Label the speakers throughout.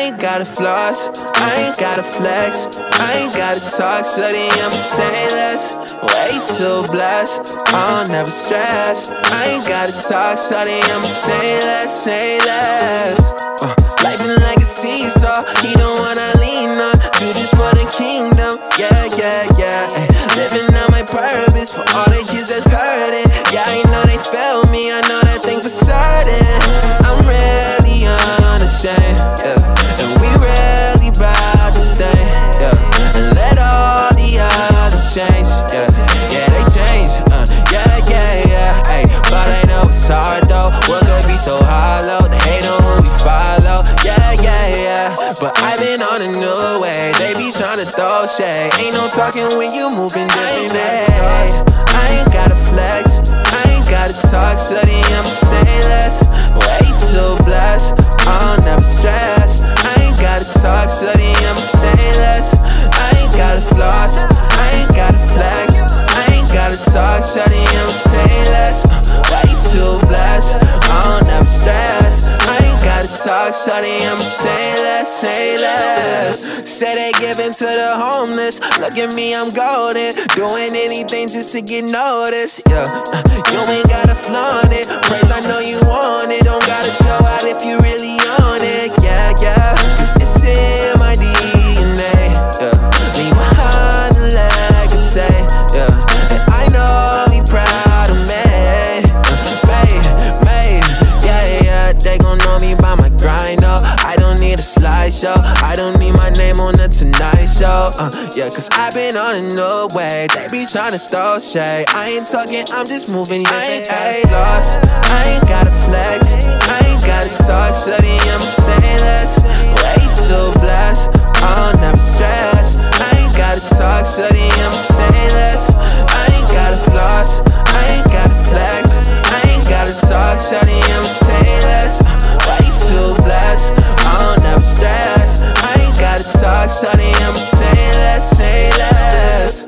Speaker 1: ain't gotta floss, I ain't gotta flex, I ain't gotta talk, shorty, I'ma say less. Way too blessed, I'll never stress. I ain't gotta talk, shorty, I'ma say less, say less. Life is like a seesaw, he don't wanna lean on. Do this for the kingdom, yeah, yeah, yeah. Ay, living out my purpose for all the kids that's hurting. Yeah, I know they failed me, I know that thing for certain. I'm really unashamed, yeah. And we really bout to stay, yeah. And let all the others change, yeah. Yeah, they change, yeah, yeah, yeah. Ay, but I know it's hard though, what could be so hollow? They hate on who we follow, yeah, yeah, yeah. But I've been on a new way, they be tryna throw shade. Ain't no talking when you moving different days. I ain't gotta flex, I ain't gotta talk, shorty, I'ma say less. Way too blessed, I'll never stress. I ain't gotta talk, shorty, I'ma say less. I ain't gotta floss, I ain't gotta flex, I ain't gotta talk, shorty, I'ma say less. Way too blessed, I'll never stress. I ain't gotta talk, shorty, I'ma say less, say less. Say they giving to the homeless, look at me, I'm golden. Doing anything just to get noticed, yeah. You ain't gotta flaunt it, praise I know you want it. Don't gotta show out if you really on it, yeah, yeah. Cause it's in my DNA, yeah. Leave behind a legacy, yeah. And I know he proud of me, yeah, yeah. They gon' know me by my grind, oh. I don't need a slideshow, I don't need my name on the Tonight Show, yeah. Cause I've been on a new way, they be tryna throw shade. I ain't talking, I'm just moving, I ain't gotta floss, I ain't gotta flex, I ain't gotta talk, shorty, I'ma say less. Way too blessed, I'll never stress. I ain't gotta talk, shorty, I'ma say less. I ain't gotta floss, I ain't gotta flex, I ain't gotta talk, shorty, I'ma say less. Way too blessed, I'll never stress. I ain't gotta talk, shorty, I'ma say less, say less.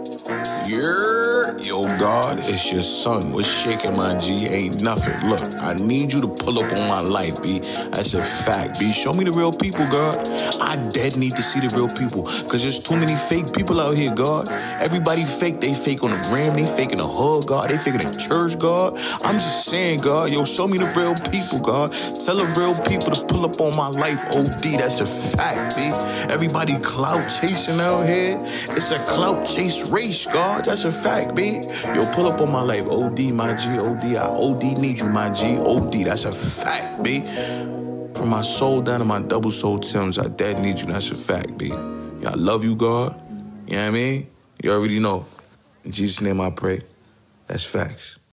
Speaker 2: Yo, God, it's your son. What's shaking, my G? Ain't nothing. Look, I need you to pull up on my life, B. That's a fact, B. Show me the real people, God. I dead need to see the real people, cause there's too many fake people out here, God. Everybody fake. They fake on the gram, they fake in the hood, God. They fake in the church, God. I'm just saying, God, yo, show me the real people, God. Tell the real people to pull up on my life, OD. That's a fact, B. Everybody clout chasing out here. It's a clout chase race, God. That's a fact, B. Yo, pull up on my life, OD, my G, OD. I OD need you, my G, OD. That's a fact, B. From my soul down to my double soul Timbs, I dead need you. That's a fact, B. Yeah, I love you, God. You know what I mean? You already know. In Jesus' name I pray. That's facts.